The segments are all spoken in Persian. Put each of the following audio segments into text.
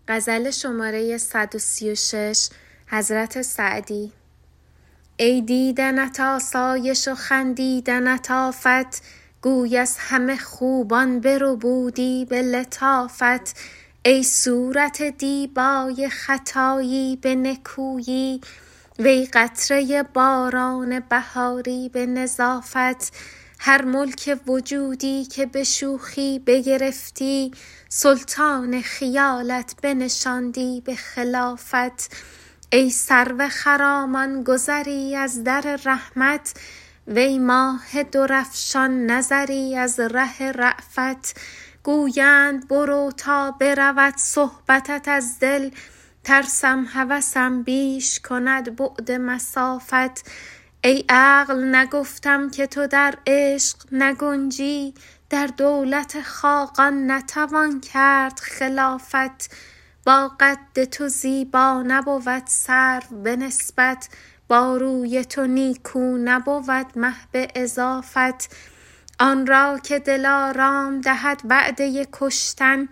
غزل شماره 136 حضرت سعدی. ای دیدنت آسایش و خندیدنت آفت، گوی از همه خوبان بربودی به لطافت. ای صورت دیبای خطایی به نکویی، وی قطره باران بهاری به نظافت. هر ملک وجودی که به شوخی بگرفتی، سلطان خیالت بنشاندی به خلافت. ای سرو خرامان گذری از در رحمت، وی ماه درفشان نظری از ره رأفت. گویند برو تا برود صحبتت از دل، ترسم هوسم بیش کند بعد مسافت. ای عقل نگفتم که تو در عشق نگنجی، در دولت خاقان نتوان کرد خلافت. با قد تو زیبا نبود سرو به نسبت، با روی تو نیکو نبود مه به اضافت. آن را که دل آرام دهد وعده کشتن،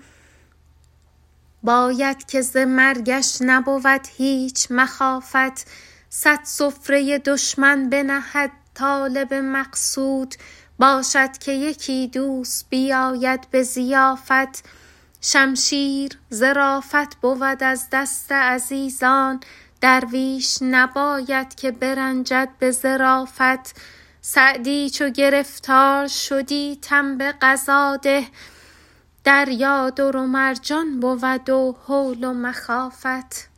باید که ز مرگش نبود هیچ مخافت. 100 سفره دشمن بنهد طالب مقصود، باشد که یکی دوست بیاید به ضیافت. شمشیر ظرافت بود از دست عزیزان، درویش نباید که برنجد به ظرافت. سعدی چو گرفتار شدی تن به قضا ده، دریا در و مرجان بود و هول و مخافت.